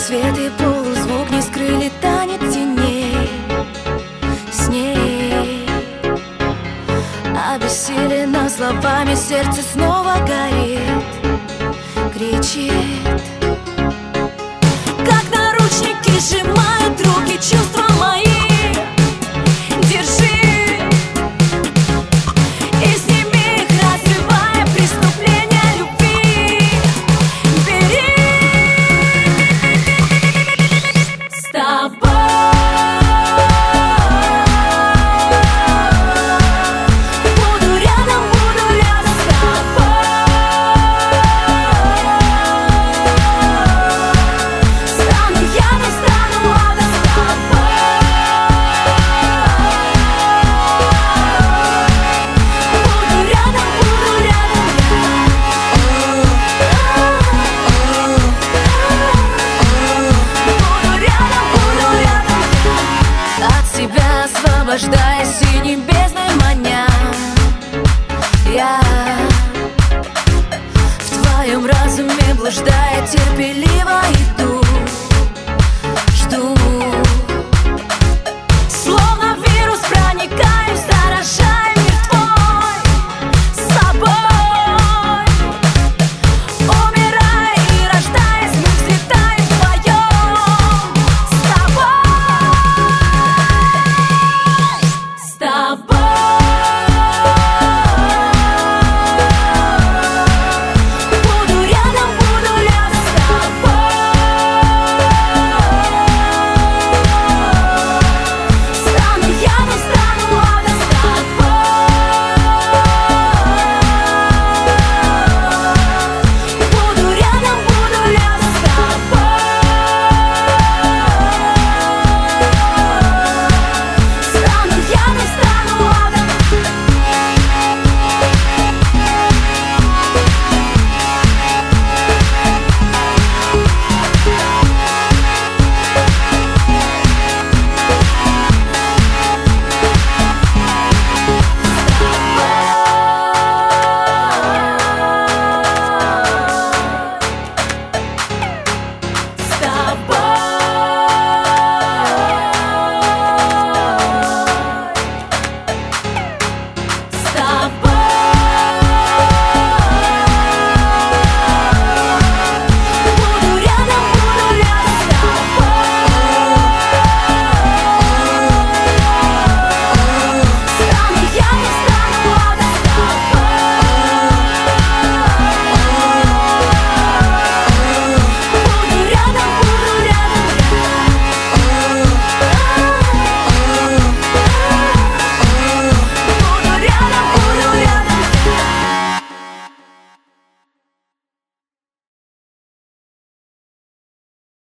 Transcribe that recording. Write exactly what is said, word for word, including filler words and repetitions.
Свет и полузвук не скрыли танец теней. С ней обессилено словами, сердце снова горит, кричит. Как наручники сжимают руки, чувства мои. Держи и сними их, разрывая преступления любви. Бери. С тобой буду рядом, буду рядом с тобой. Стану ядом, стану адом с тобой. Буду рядом, буду рядом, буду рядом, буду рядом. От себя освобождаясь, синей бездной маня, я в твоем разуме блуждая терпеливо иду.